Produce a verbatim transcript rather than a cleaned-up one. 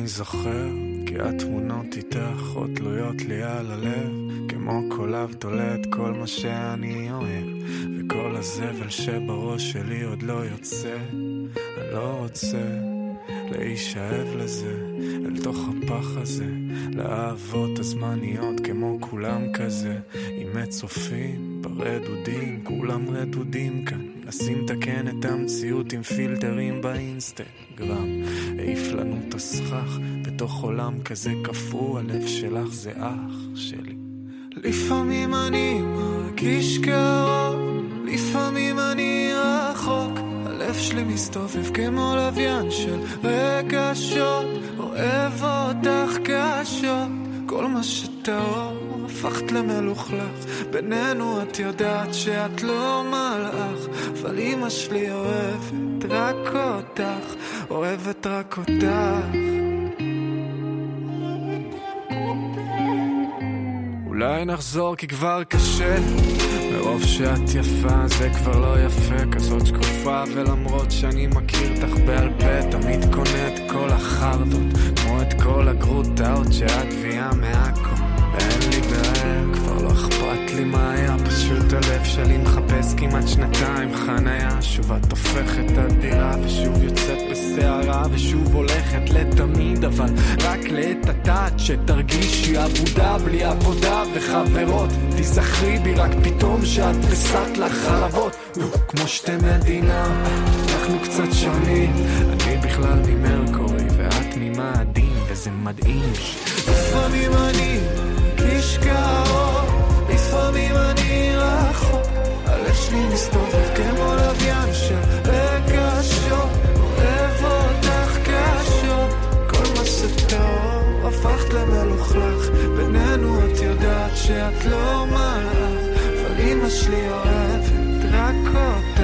אני זוכר, כי התמונות איתך עוד תלויות לי על הלב, כמו כל אב תולד כל מה שאני אוהב, וכל הזבל שבראש שלי עוד לא יוצא. אני לא רוצה להישאב לזה, אל תוך הפח הזה, לאהבות הזמניות כמו כולם כזה, עם הצופים ברדודים, כולם רדודים כאן, נסים תקן את המציאות עם פילטרים באינסטגרם, העיף לנו את הסכך בתוך עולם כזה כפו, הלב שלך זה אח שלי. לפעמים אני מרגיש קרוב, לפעמים אני רחוק, הלב שלי מסתובב כמו לוויין של רגשות, אוהב אותך קשות, כל מה שטהור הפכת למלוכלך, בינינו את יודעת שאת לא מלאך, אבל אמא שלי אוהבת רק אותך, אוהבת רק אותך. אולי נחזור כי כבר קשה, מרוב שאת יפה זה כבר לא יפה, כזאת שקופה, ולמרות שאני מכיר אותך בעל פה, תמיד קונה את כל החרדות, כמו את כל הגרוטאות שאת ביאה מעכו, ואין לי בעיה, כבר לא אכפת לי מה היה, פשוט הלב שלי מחפש כמעט שנתיים חניה, שוב את הופכת הדירה ושוב יוצאת בסערה ושוב הולכת לתמיד, אבל רק לעת עתת שתרגישי עבודה בלי עבודה וחברות, תזכרי בי רק פתאום שאת פסת לך חלבות, כמו שתי מדינה, אנחנו קצת שונים, אני בכלל ממרקורי ואת ממאדים וזה מדהים. לפעמים אני מרגיש קרוב, לפעמים אני רחוק, הלב שלי מסתובב כמו לוויין של רגשות, אוהב אותך קשות, כל מה שטהור הפכת למלוכלך, בינינו את יודעת שאת לא מלאך, אבל אמא שלי אוהבת רק אותך.